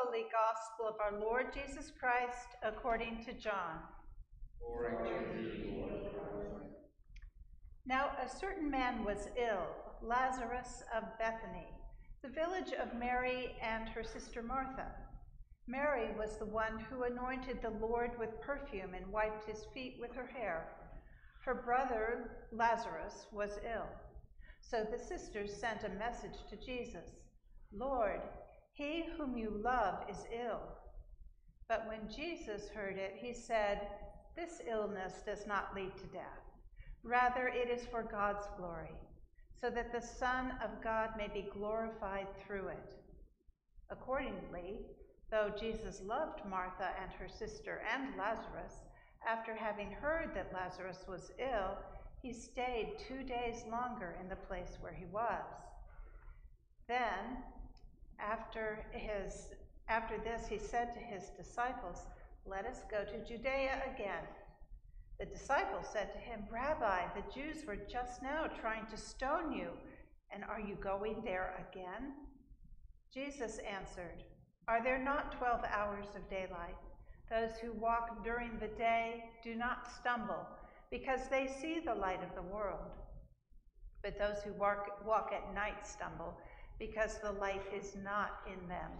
Holy Gospel of our Lord Jesus Christ according to John. Glory to thee, Lord Christ. Now a certain man was ill, Lazarus of Bethany, the village of Mary and her sister Martha. Mary was the one who anointed the Lord with perfume and wiped his feet with her hair. Her brother Lazarus was ill. So the sisters sent a message to Jesus, "Lord, he whom you love is ill." But when Jesus heard it, he said, "This illness does not lead to death. Rather, it is for God's glory, so that the Son of God may be glorified through it." Accordingly, though Jesus loved Martha and her sister and Lazarus, after having heard that Lazarus was ill, he stayed 2 days longer in the place where he was. Then, after this, he said to his disciples, "Let us go to Judea again." The disciples said to him, "Rabbi, the Jews were just now trying to stone you, and are you going there again?" Jesus answered, "Are there not 12 hours of daylight? Those who walk during the day do not stumble, because they see the light of the world. But those who walk at night stumble, because the light is not in them."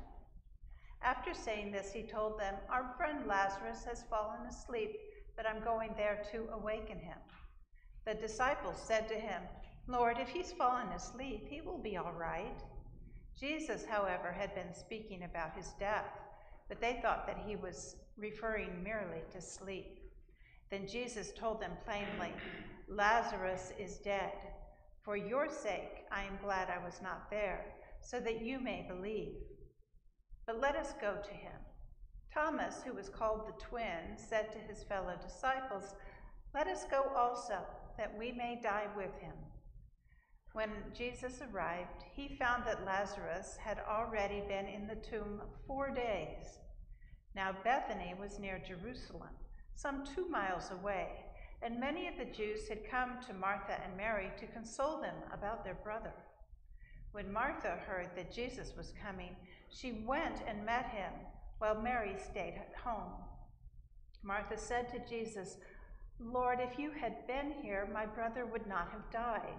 After saying this, he told them, "Our friend Lazarus has fallen asleep, but I'm going there to awaken him." The disciples said to him, "Lord, if he's fallen asleep, he will be all right." Jesus, however, had been speaking about his death, but they thought that he was referring merely to sleep. Then Jesus told them plainly, "Lazarus is dead. For your sake, I am glad I was not there, so that you may believe. But let us go to him." Thomas, who was called the Twin, said to his fellow disciples, "Let us go also, that we may die with him." When Jesus arrived, he found that Lazarus had already been in the tomb 4 days. Now Bethany was near Jerusalem, some 2 miles away, and many of the Jews had come to Martha and Mary to console them about their brother. When Martha heard that Jesus was coming, she went and met him, while Mary stayed at home. Martha said to Jesus, "Lord, if you had been here, my brother would not have died.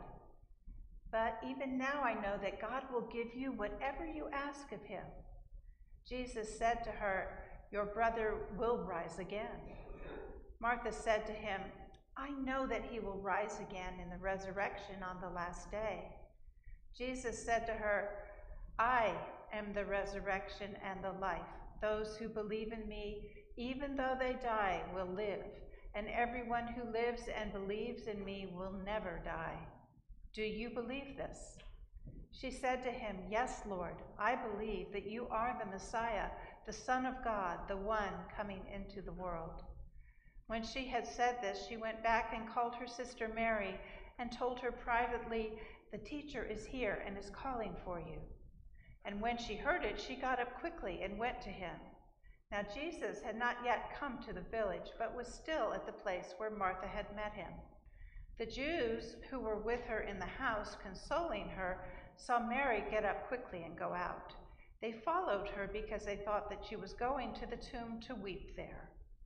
But even now I know that God will give you whatever you ask of him." Jesus said to her, "Your brother will rise again." Martha said to him, "I know that he will rise again in the resurrection on the last day." Jesus said to her, "I am the resurrection and the life. Those who believe in me, even though they die, will live, and everyone who lives and believes in me will never die. Do you believe this?" She said to him, "Yes, Lord, I believe that you are the Messiah, the Son of God, the one coming into the world." When she had said this, she went back and called her sister Mary and told her privately, "The teacher is here and is calling for you." And when she heard it, she got up quickly and went to him. Now Jesus had not yet come to the village, but was still at the place where Martha had met him. The Jews who were with her in the house, consoling her, saw Mary get up quickly and go out. They followed her because they thought that she was going to the tomb to weep there.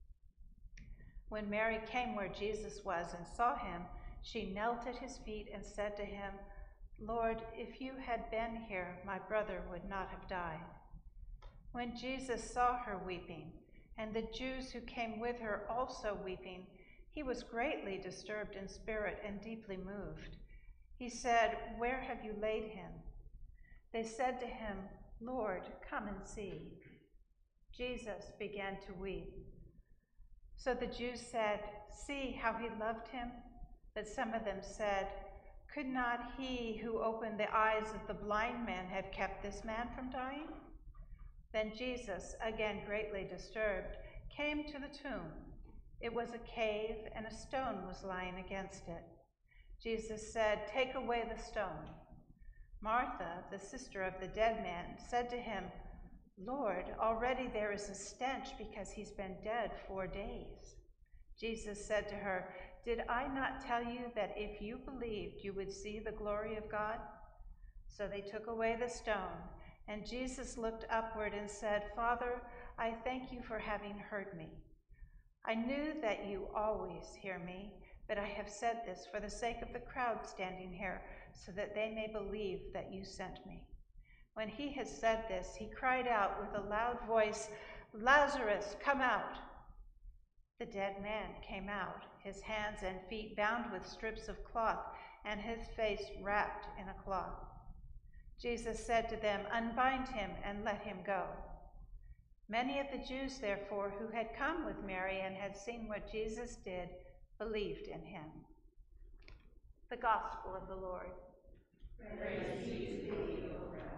When Mary came where Jesus was and saw him, she knelt at his feet and said to him, "Lord, if you had been here, my brother would not have died." When Jesus saw her weeping, and the Jews who came with her also weeping, he was greatly disturbed in spirit and deeply moved. He said, "Where have you laid him?" They said to him, "Lord, come and see." Jesus began to weep. So the Jews said, "See how he loved him?" But some of them said, "Could not he who opened the eyes of the blind man have kept this man from dying?" Then Jesus, again greatly disturbed, came to the tomb. It was a cave, and a stone was lying against it. Jesus said, "Take away the stone." Martha, the sister of the dead man, said to him, "Lord, already there is a stench because he's been dead 4 days." Jesus said to her, "Did I not tell you that if you believed, you would see the glory of God?" So they took away the stone, And Jesus looked upward and said, Father, I thank you for having heard me. I knew that you always hear me, but I have said this for the sake of the crowd standing here, so that they may believe that you sent me. When he had said this, he cried out with a loud voice, Lazarus, come out! The dead man came out, his hands and feet bound with strips of cloth, and his face wrapped in a cloth. Jesus said to them, Unbind him and let him go. Many of the Jews, therefore, who had come with Mary and had seen what Jesus did, believed in him. The Gospel of the Lord. Praise be to thee, O Christ.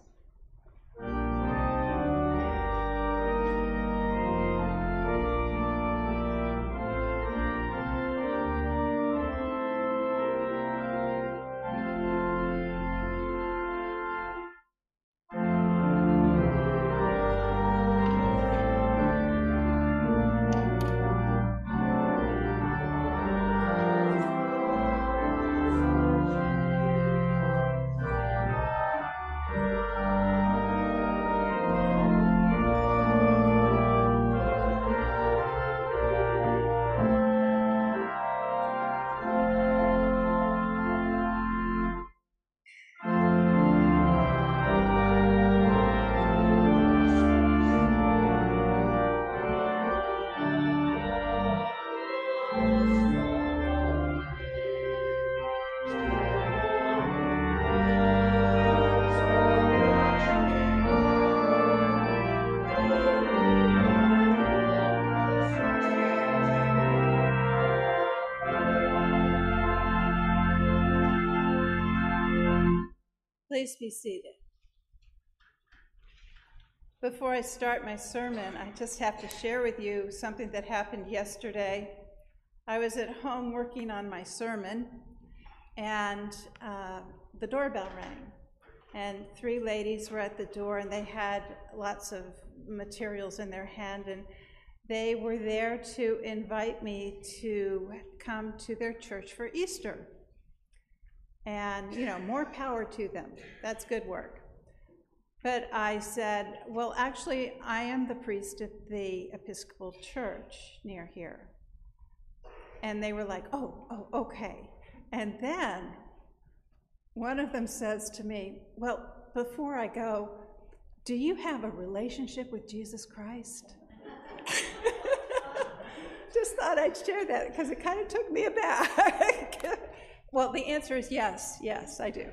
Please be seated. Before I start my sermon, I just have to share with you something that happened yesterday. I was at home working on my sermon, and the doorbell rang. And 3 ladies were at the door, and they had lots of materials in their hand, and they were there to invite me to come to their church for Easter. And, more power to them. That's good work. But I said, well, actually, I am the priest at the Episcopal Church near here. And they were like, oh, okay. And then one of them says to me, well, before I go, do you have a relationship with Jesus Christ? Just thought I'd share that because it kind of took me aback. Well, the answer is yes, I do.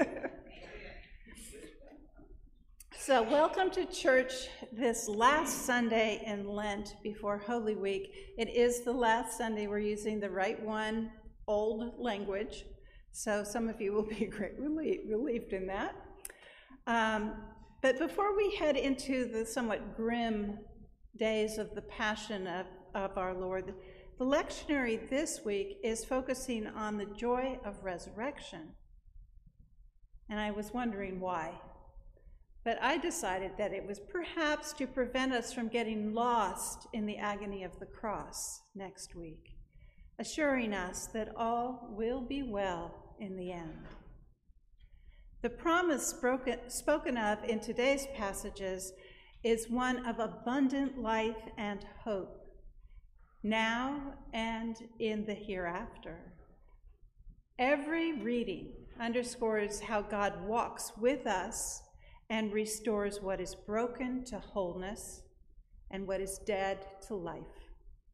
So welcome to church this last Sunday in Lent before Holy Week. It is the last Sunday we're using the Rite One old language, so some of you will be greatly relieved in that. But before we head into the somewhat grim days of the Passion of our Lord, the lectionary this week is focusing on the joy of resurrection. And I was wondering why. But I decided that it was perhaps to prevent us from getting lost in the agony of the cross next week, assuring us that all will be well in the end. The promise spoken of in today's passages is one of abundant life and hope, now and in the hereafter. Every reading underscores how God walks with us and restores what is broken to wholeness and what is dead to life.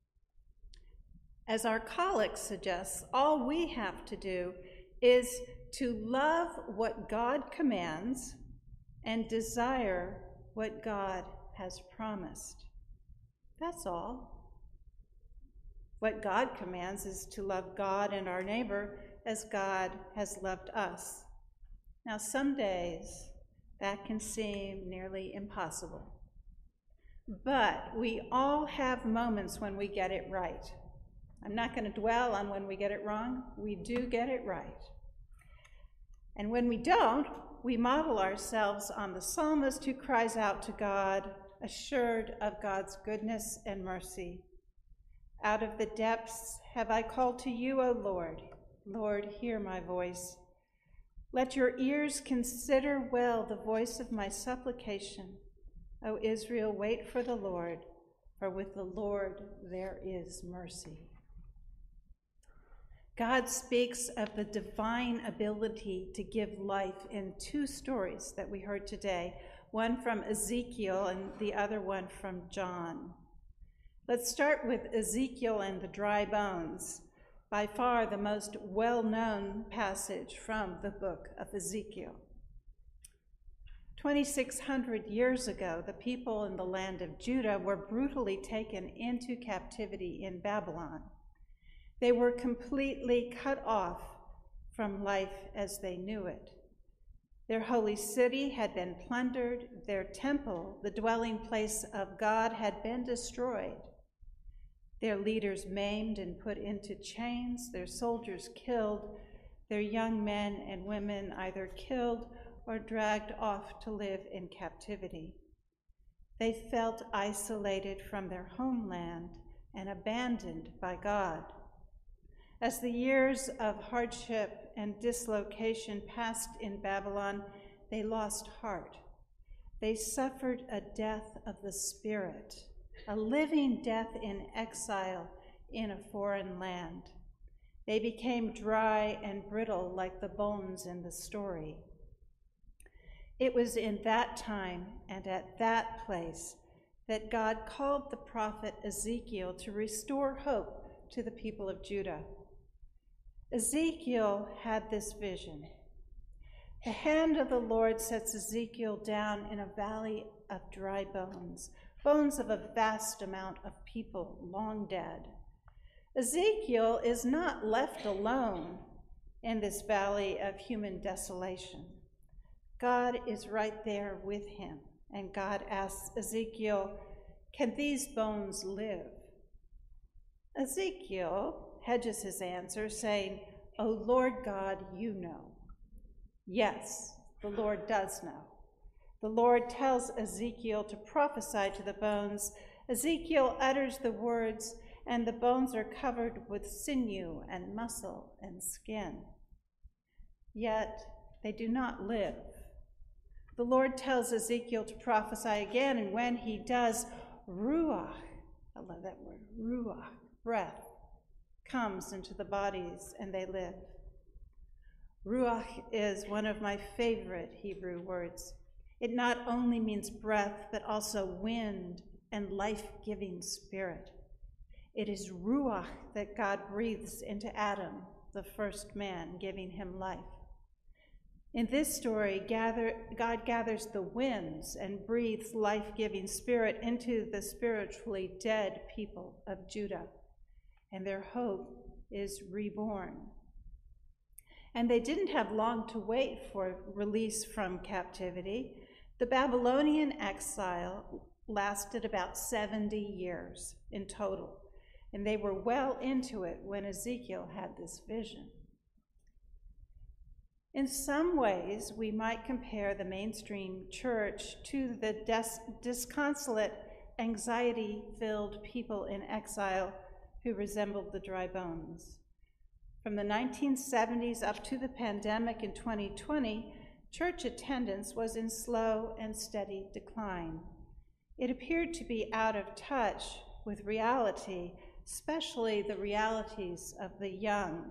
As our collect suggests, all we have to do is to love what God commands and desire what God has promised. That's all. What God commands is to love God and our neighbor as God has loved us. Now, some days that can seem nearly impossible. But we all have moments when we get it right. I'm not going to dwell on when we get it wrong. We do get it right. And when we don't, we model ourselves on the psalmist who cries out to God, assured of God's goodness and mercy. Out of the depths have I called to you, O Lord. Lord, hear my voice. Let your ears consider well the voice of my supplication. O Israel, wait for the Lord, for with the Lord there is mercy. God speaks of the divine ability to give life in two stories that we heard today, one from Ezekiel and the other one from John. Let's start with Ezekiel and the dry bones, by far the most well-known passage from the book of Ezekiel. 2,600 years ago, the people in the land of Judah were brutally taken into captivity in Babylon. They were completely cut off from life as they knew it. Their holy city had been plundered. Their temple, the dwelling place of God, had been destroyed. Their leaders maimed and put into chains, their soldiers killed, their young men and women either killed or dragged off to live in captivity. They felt isolated from their homeland and abandoned by God. As the years of hardship and dislocation passed in Babylon, they lost heart. They suffered a death of the spirit, a living death in exile in a foreign land. They became dry and brittle like the bones in the story. It was in that time and at that place that God called the prophet Ezekiel to restore hope to the people of Judah. Ezekiel had this vision. The hand of the Lord sets Ezekiel down in a valley of dry bones, bones of a vast amount of people long dead. Ezekiel is not left alone in this valley of human desolation. God is right there with him, and God asks Ezekiel, "Can these bones live?" Ezekiel hedges his answer, saying, "O Lord God, you know." Yes, the Lord does know. The Lord tells Ezekiel to prophesy to the bones. Ezekiel utters the words, and the bones are covered with sinew and muscle and skin. Yet they do not live. The Lord tells Ezekiel to prophesy again, and when he does, ruach, I love that word, ruach, breath, comes into the bodies and they live. Ruach is one of my favorite Hebrew words. It not only means breath, but also wind and life-giving spirit. It is ruach that God breathes into Adam, the first man, giving him life. In this story, God gathers the winds and breathes life-giving spirit into the spiritually dead people of Judah, and their hope is reborn. And they didn't have long to wait for release from captivity. The Babylonian exile lasted about 70 years in total, and they were well into it when Ezekiel had this vision. In some ways, we might compare the mainstream church to the disconsolate, anxiety-filled people in exile who resembled the dry bones. From the 1970s up to the pandemic in 2020, church attendance was in slow and steady decline. It appeared to be out of touch with reality, especially the realities of the young.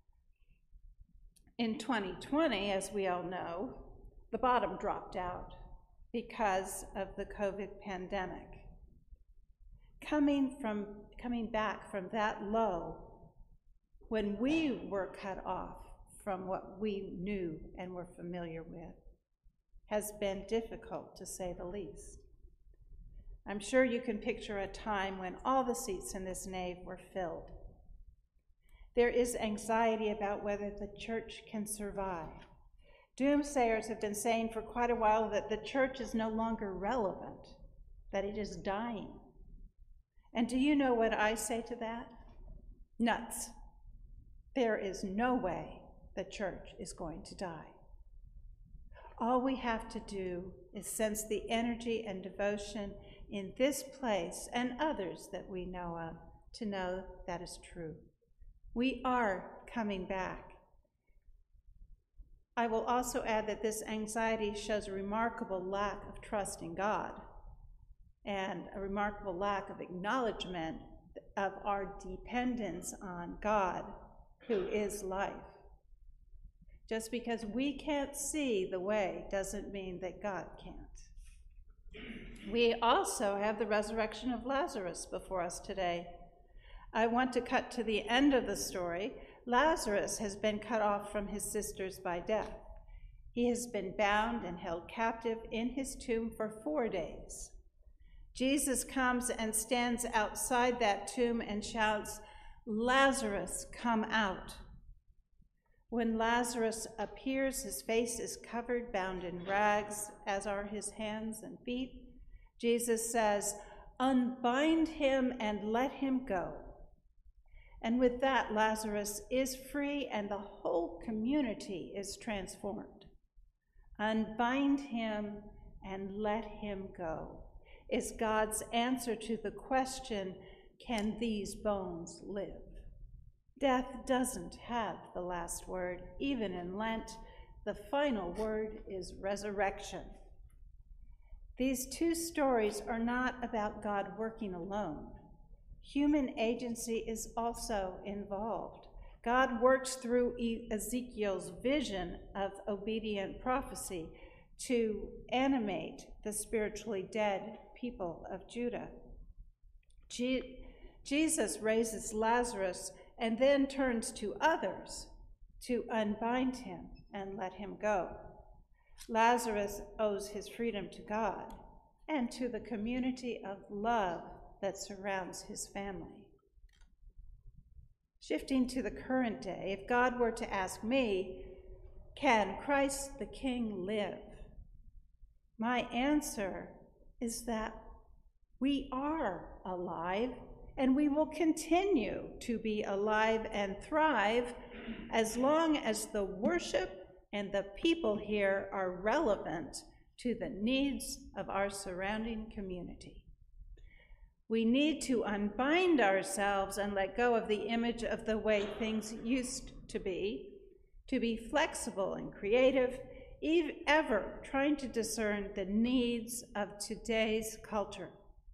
In 2020, as we all know, the bottom dropped out because of the COVID pandemic. Coming back from that low, when we were cut off from what we knew and were familiar with, has been difficult, to say the least. I'm sure you can picture a time when all the seats in this nave were filled. There is anxiety about whether the church can survive. Doomsayers have been saying for quite a while that the church is no longer relevant, that it is dying. And do you know what I say to that? Nuts. There is no way the church is going to die. All we have to do is sense the energy and devotion in this place and others that we know of to know that is true. We are coming back. I will also add that this anxiety shows a remarkable lack of trust in God and a remarkable lack of acknowledgement of our dependence on God, who is life. Just because we can't see the way doesn't mean that God can't. We also have the resurrection of Lazarus before us today. I want to cut to the end of the story. Lazarus has been cut off from his sisters by death. He has been bound and held captive in his tomb for 4 days. Jesus comes and stands outside that tomb and shouts, "Lazarus, come out." When Lazarus appears, his face is covered, bound in rags, as are his hands and feet. Jesus says, "Unbind him and let him go." And with that, Lazarus is free and the whole community is transformed. Unbind him and let him go is God's answer to the question, can these bones live? Death doesn't have the last word. Even in Lent, the final word is resurrection. These two stories are not about God working alone. Human agency is also involved. God works through Ezekiel's vision of obedient prophecy to animate the spiritually dead people of Judah. Jesus raises Lazarus and then turns to others to unbind him and let him go. Lazarus owes his freedom to God and to the community of love that surrounds his family. Shifting to the current day, if God were to ask me, can Christ the King live? My answer is that we are alive and we will continue to be alive and thrive as long as the worship and the people here are relevant to the needs of our surrounding community. We need to unbind ourselves and let go of the image of the way things used to be flexible and creative, ever trying to discern the needs of today's culture.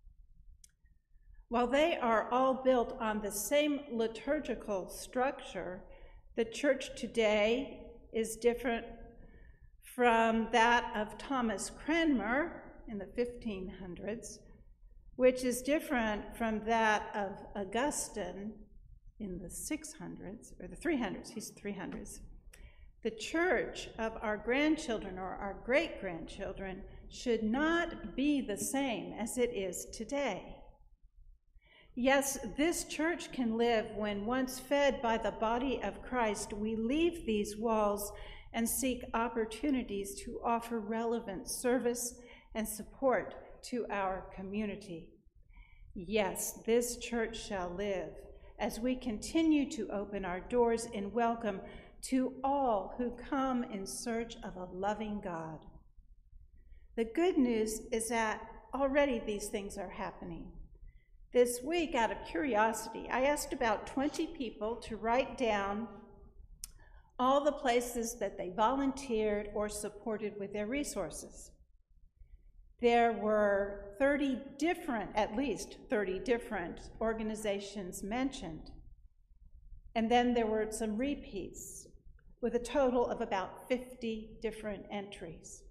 While they are all built on the same liturgical structure, the church today is different from that of Thomas Cranmer in the 1500s, which is different from that of Augustine in the 600s, or the 300s, he's 300s. The church of our grandchildren or our great-grandchildren should not be the same as it is today. Yes, this church can live when once fed by the body of Christ, we leave these walls and seek opportunities to offer relevant service and support to our community. Yes, this church shall live as we continue to open our doors in welcome to all who come in search of a loving God. The good news is that already these things are happening. This week, out of curiosity, I asked about 20 people to write down all the places that they volunteered or supported with their resources. There were at least 30 different organizations mentioned. And then there were some repeats with a total of about 50 different entries.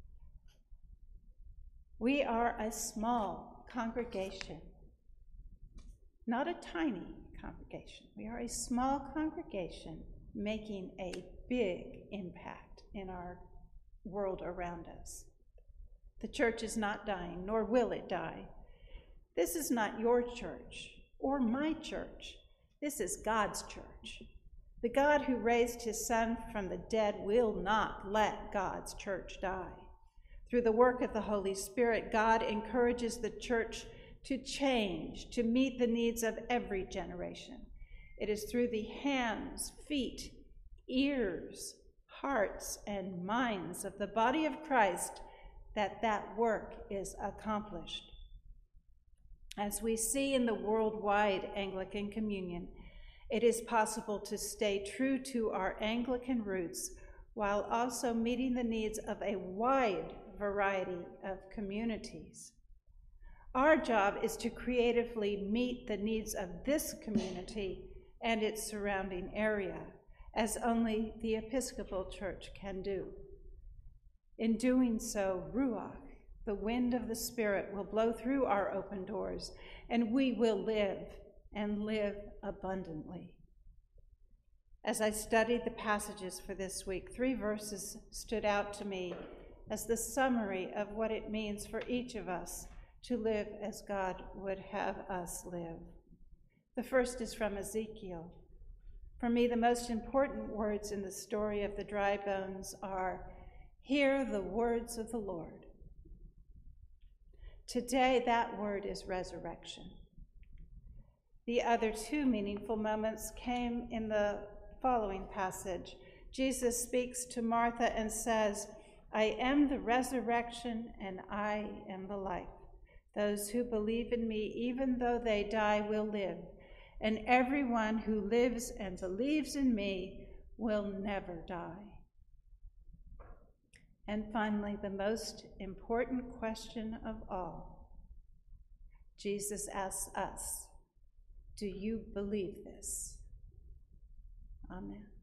We are a small congregation, not a tiny congregation. We are a small congregation making a big impact in our world around us. The church is not dying, nor will it die. This is not your church or my church. This is God's church. The God who raised his Son from the dead will not let God's church die. Through the work of the Holy Spirit, God encourages the church to change, to meet the needs of every generation. It is through the hands, feet, ears, hearts, and minds of the body of Christ that work is accomplished. As we see in the worldwide Anglican Communion, it is possible to stay true to our Anglican roots while also meeting the needs of a wide variety of communities. Our job is to creatively meet the needs of this community and its surrounding area, as only the Episcopal Church can do. In doing so, Ruach, the wind of the Spirit, will blow through our open doors, and we will live, and live abundantly. As I studied the passages for this week, 3 verses stood out to me as the summary of what it means for each of us to live as God would have us live. The first is from Ezekiel. For me, the most important words in the story of the dry bones are, "Hear the words of the Lord." Today, that word is resurrection. The other 2 meaningful moments came in the following passage. Jesus speaks to Martha and says, "I am the resurrection and I am the life. Those who believe in me, even though they die, will live, and everyone who lives and believes in me will never die." And finally, the most important question of all. Jesus asks us, do you believe this? Amen.